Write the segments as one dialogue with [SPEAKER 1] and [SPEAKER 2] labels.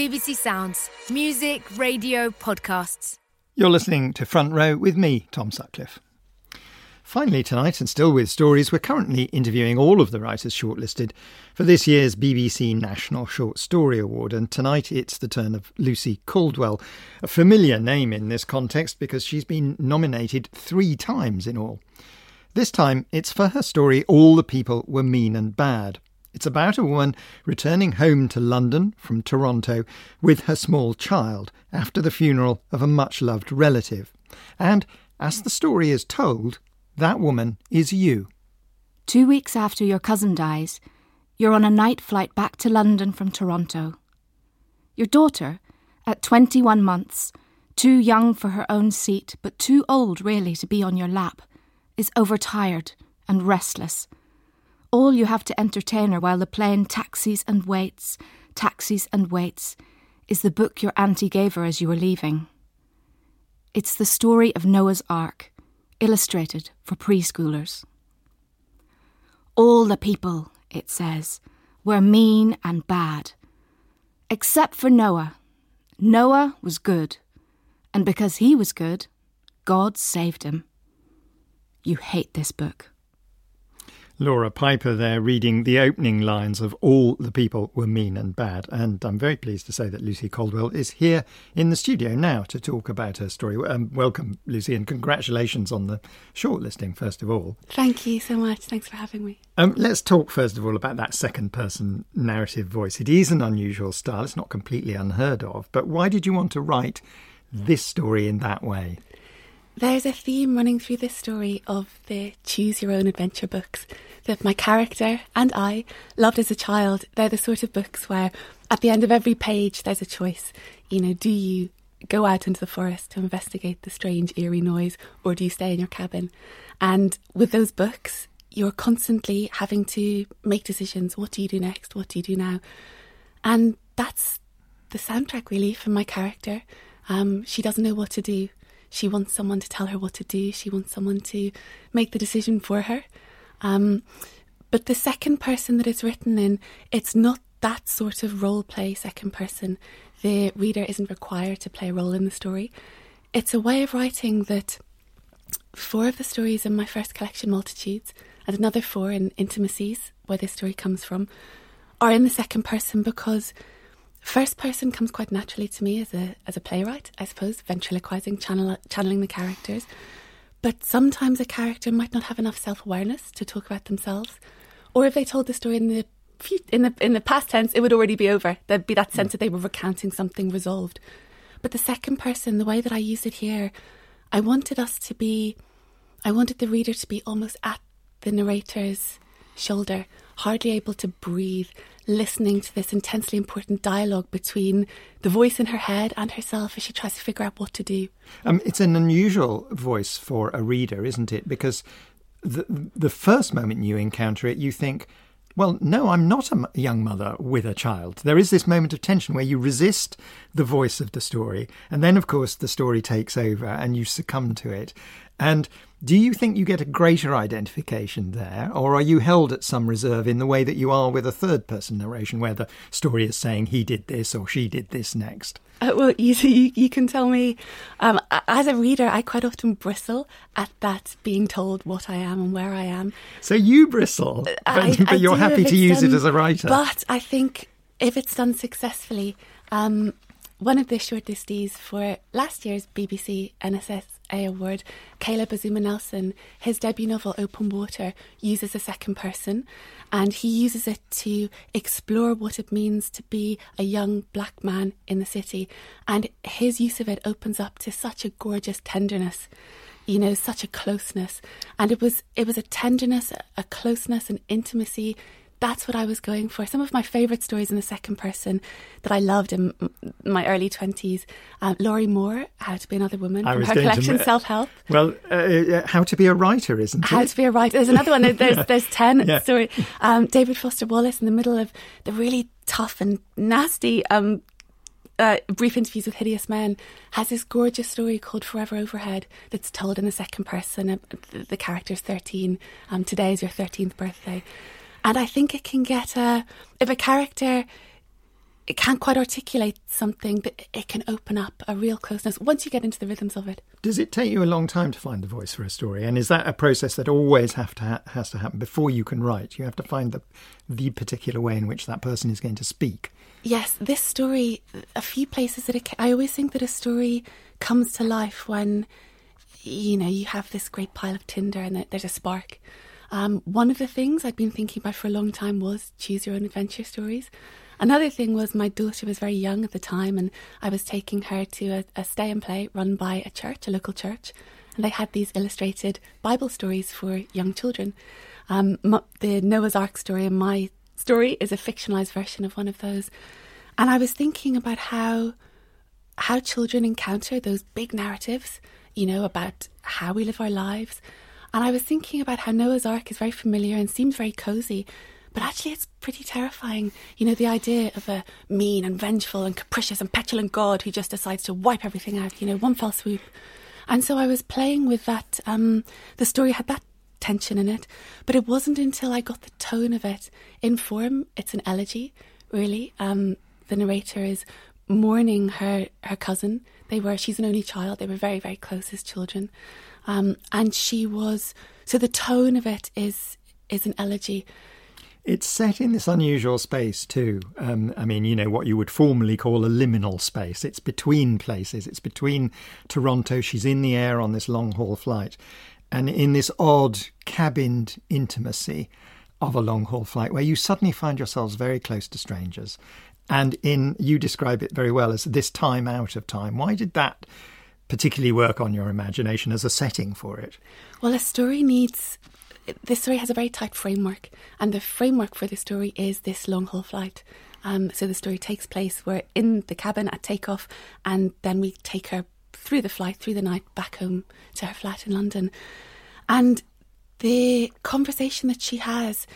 [SPEAKER 1] BBC Sounds. Music, radio, podcasts.
[SPEAKER 2] You're listening to Front Row with me, Tom Sutcliffe. Finally tonight, and still with stories, we're currently interviewing all of the writers shortlisted for this year's BBC National Short Story Award, and tonight it's the turn of Lucy Caldwell, a familiar name in this context because she's been nominated 3 times in all. This time it's for her story All the People Were Mean and Bad. It's about a woman returning home to London from Toronto with her small child after the funeral of a much-loved relative. And, as the story is told, that woman is you.
[SPEAKER 3] 2 weeks after your cousin dies, you're on a night flight back to London from Toronto. Your daughter, at 21 months, too young for her own seat, but too old really to be on your lap, is overtired and restless. All you have to entertain her while the plane taxis and waits, is the book your auntie gave her as you were leaving. It's the story of Noah's Ark, illustrated for preschoolers. All the people, it says, were mean and bad. Except for Noah. Noah was good. And because he was good, God saved him. You hate this book.
[SPEAKER 2] Laura Piper there reading the opening lines of All the People Were Mean and Bad. And I'm very pleased to say that Lucy Caldwell is here in the studio now to talk about her story. Welcome, Lucy, and congratulations on the shortlisting, first of all.
[SPEAKER 4] Thank you so much. Thanks for having me.
[SPEAKER 2] Let's talk, first of all, about that second-person narrative voice. It is an unusual style. It's not completely unheard of. But why did you want to write this story in that way?
[SPEAKER 4] There's a theme running through this story of the choose-your-own-adventure books that my character and I loved as a child. They're the sort of books where at the end of every page there's a choice. You know, do you go out into the forest to investigate the strange, eerie noise, or do you stay in your cabin? And with those books, you're constantly having to make decisions. What do you do next? What do you do now? And that's the soundtrack, really, from my character. She doesn't know what to do. She wants someone to tell her what to do. She wants someone to make the decision for her. But the second person that it's written in, it's not that sort of role play second person. The reader isn't required to play a role in the story. It's a way of writing that 4 of the stories in my first collection, Multitudes, and another 4 in Intimacies, where this story comes from, are in the second person because first person comes quite naturally to me as a playwright, I suppose, ventriloquising, channeling the characters. But sometimes a character might not have enough self-awareness to talk about themselves. Or if they told the story in the past tense, it would already be over. There'd be that sense that they were recounting something resolved. But the second person, the way that I used it here, I wanted the reader to be almost at the narrator's shoulder, hardly able to breathe, listening to this intensely important dialogue between the voice in her head and herself as she tries to figure out what to do.
[SPEAKER 2] It's an unusual voice for a reader, isn't it? Because the first moment you encounter it, you think, well, no, I'm not a young mother with a child. There is this moment of tension where you resist the voice of the story. And then, of course, the story takes over and you succumb to it. And do you think you get a greater identification there, or are you held at some reserve in the way that you are with a third-person narration where the story is saying he did this or she did this next?
[SPEAKER 4] Well, you can tell me. As a reader, I quite often bristle at that being told what I am and where I am.
[SPEAKER 2] So you bristle, but you're happy to use it as a writer.
[SPEAKER 4] But I think if it's done successfully, one of the shortlistees for last year's BBC NSSA Award, Caleb Azuma-Nelson, his debut novel Open Water uses a second person, and he uses it to explore what it means to be a young black man in the city. And his use of it opens up to such a gorgeous tenderness, you know, such a closeness. And it was a tenderness, a closeness, an intimacy. That's what I was going for. Some of my favourite stories in the second person that I loved in my early 20s. Laurie Moore, How to Be Another Woman, from her collection Self-Help.
[SPEAKER 2] Well, How to Be a Writer, isn't it?
[SPEAKER 4] How to Be a Writer. There's another one. There's 10 yeah. stories. David Foster Wallace, in the middle of the really tough and nasty Brief Interviews with Hideous Men, has this gorgeous story called Forever Overhead that's told in the second person. The character's 13. Today is your 13th birthday. And I think it can get if a character it can't quite articulate something, but it can open up a real closeness once you get into the rhythms of it.
[SPEAKER 2] Does it take you a long time to find the voice for a story? And is that a process that always has to happen before you can write? You have to find the particular way in which that person is going to speak.
[SPEAKER 4] Yes, this story, a few places that I always think that a story comes to life when, you have this great pile of tinder and there's a spark. One of the things I'd been thinking about for a long time was choose your own adventure stories. Another thing was my daughter was very young at the time, and I was taking her to a stay and play run by a local church, and they had these illustrated Bible stories for young children. The Noah's Ark story and my story is a fictionalised version of one of those. And I was thinking about how children encounter those big narratives, about how we live our lives. And I was thinking about how Noah's Ark is very familiar and seems very cosy, but actually it's pretty terrifying. The idea of a mean and vengeful and capricious and petulant God who just decides to wipe everything out, one fell swoop. And so I was playing with that. The story had that tension in it, but it wasn't until I got the tone of it in form. It's an elegy, really. The narrator is mourning her cousin. She's an only child. They were very, very close as children. And she was, so the tone of it is an elegy.
[SPEAKER 2] It's set in this unusual space too. What you would formally call a liminal space. It's between places. It's between Toronto. She's in the air on this long haul flight. And in this odd cabined intimacy of a long haul flight where you suddenly find yourselves very close to strangers. And you describe it very well as this time out of time. Why did that particularly work on your imagination as a setting for it? Well,
[SPEAKER 4] this story has a very tight framework, and the framework for the story is this long haul flight. So the story takes place, we're in the cabin at takeoff, and then we take her through the flight, through the night, back home to her flat in London. And the conversation that she has,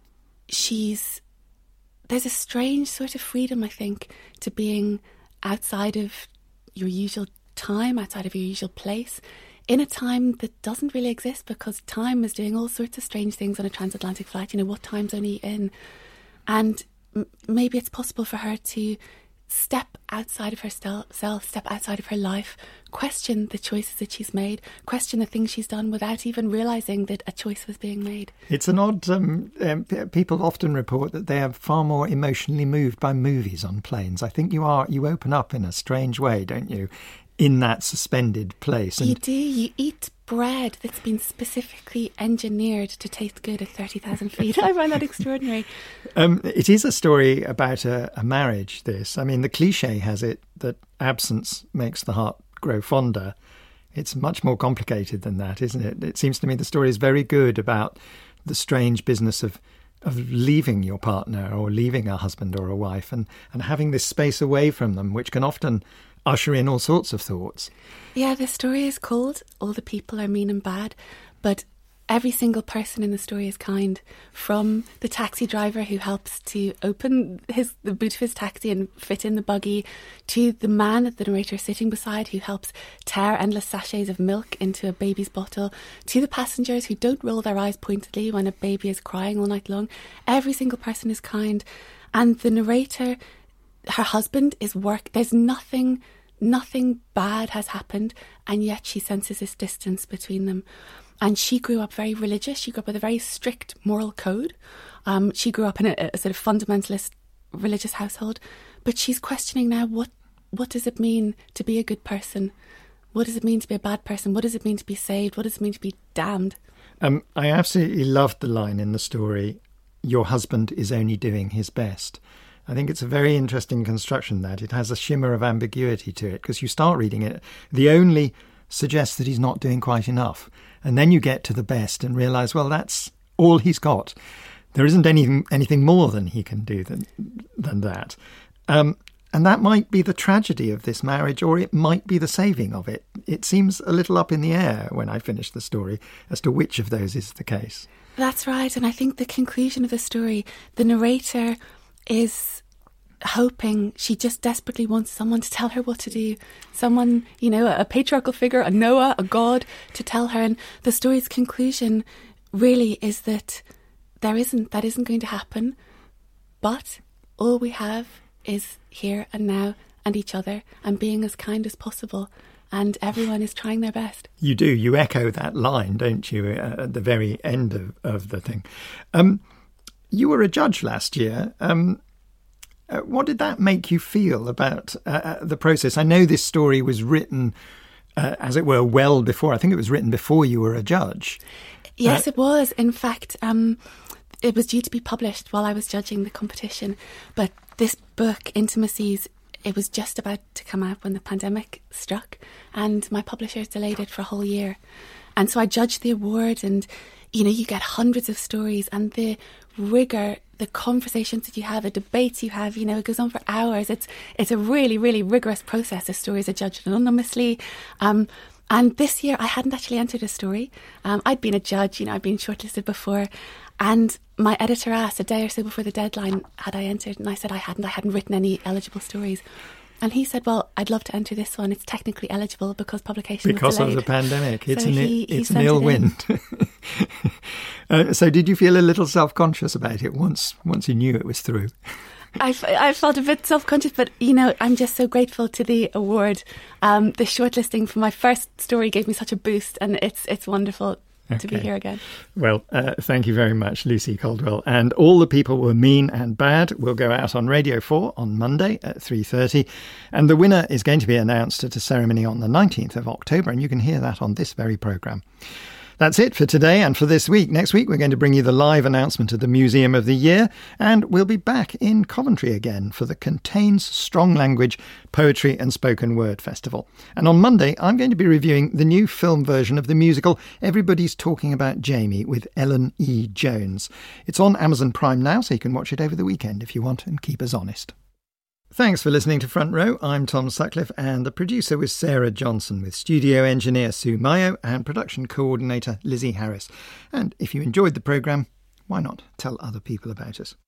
[SPEAKER 4] there's a strange sort of freedom, I think, to being outside of your usual time, outside of your usual place, in a time that doesn't really exist, because time is doing all sorts of strange things on a transatlantic flight. What time zone are you in? And maybe it's possible for her to step outside of herself, step outside of her life, question the choices that she's made, question the things she's done without even realising that a choice was being made.
[SPEAKER 2] It's an odd... people often report that they are far more emotionally moved by movies on planes. I think you open up in a strange way, don't you, in that suspended place. And
[SPEAKER 4] you do. You eat bread that's been specifically engineered to taste good at 30,000 feet. I find that extraordinary.
[SPEAKER 2] It is a story about a marriage, this. The cliche has it that absence makes the heart grow fonder. It's much more complicated than that, isn't it? It seems to me the story is very good about the strange business of leaving your partner or leaving a husband or a wife and having this space away from them, which can often usher in all sorts of thoughts.
[SPEAKER 4] Yeah, the story is called All the People Are Mean and Bad, but every single person in the story is kind, from the taxi driver who helps to open the boot of his taxi and fit in the buggy, to the man that the narrator is sitting beside who helps tear endless sachets of milk into a baby's bottle, to the passengers who don't roll their eyes pointedly when a baby is crying all night long. Every single person is kind. And the narrator, her husband is there's nothing bad has happened, and yet she senses this distance between them. And she grew up very religious. She grew up with a very strict moral code. She grew up in a sort of fundamentalist religious household. But she's questioning now, what does it mean to be a good person? What does it mean to be a bad person? What does it mean to be saved? What does it mean to be damned?
[SPEAKER 2] I absolutely loved the line in the story, "Your husband is only doing his best." I think it's a very interesting construction, that it has a shimmer of ambiguity to it, because you start reading it, the only suggests that he's not doing quite enough. And then you get to the best and realise, well, that's all he's got. There isn't anything more than he can do than that. And that might be the tragedy of this marriage, or it might be the saving of it. It seems a little up in the air when I finish the story as to which of those is the case.
[SPEAKER 4] That's right. And I think the conclusion of the story, the narrator is hoping, she just desperately wants someone to tell her what to do. Someone, a patriarchal figure, a Noah, a God, to tell her. And the story's conclusion really is that that isn't going to happen. But all we have is here and now and each other and being as kind as possible. And everyone is trying their best.
[SPEAKER 2] You do. You echo that line, don't you, at the very end of the thing. You were a judge last year. What did that make you feel about the process? I know this story was written, as it were, well before. I think it was written before you were a judge.
[SPEAKER 4] Yes, it was. In fact, it was due to be published while I was judging the competition. But this book, Intimacies, it was just about to come out when the pandemic struck, and my publishers delayed it for a whole year. And so I judged the award, and, you know, you get hundreds of stories, and the rigour, the conversations that you have, the debates you have, you know, it goes on for hours. It's a really, really rigorous process. The stories are judged anonymously. And this year I hadn't actually entered a story. I'd been a judge, you know, I'd been shortlisted before. And my editor asked a day or so before the deadline, had I entered? And I said I hadn't written any eligible stories. And he said, well, I'd love to enter this one. It's technically eligible because publication was delayed.
[SPEAKER 2] Because of the pandemic. It's
[SPEAKER 4] so
[SPEAKER 2] an ill wind. So did you feel a little self-conscious about it once you knew it was through?
[SPEAKER 4] I felt a bit self-conscious, but, you know, I'm just so grateful to the award. The shortlisting for my first story gave me such a boost, and it's wonderful to be here again.
[SPEAKER 2] Well, thank you very much, Lucy Caldwell. And All the People Were Mean and Bad will go out on Radio 4 on Monday at 3:30. And the winner is going to be announced at a ceremony on the 19th of October, and you can hear that on this very programme. That's it for today and for this week. Next week, we're going to bring you the live announcement of the Museum of the Year, and we'll be back in Coventry again for the Contains Strong Language Poetry and Spoken Word Festival. And on Monday, I'm going to be reviewing the new film version of the musical Everybody's Talking About Jamie with Ellen E. Jones. It's on Amazon Prime now, so you can watch it over the weekend if you want and keep us honest. Thanks for listening to Front Row. I'm Tom Sutcliffe, and the producer was Sarah Johnson, with studio engineer Sue Mayo and production coordinator Lizzie Harris. And if you enjoyed the programme, why not tell other people about us?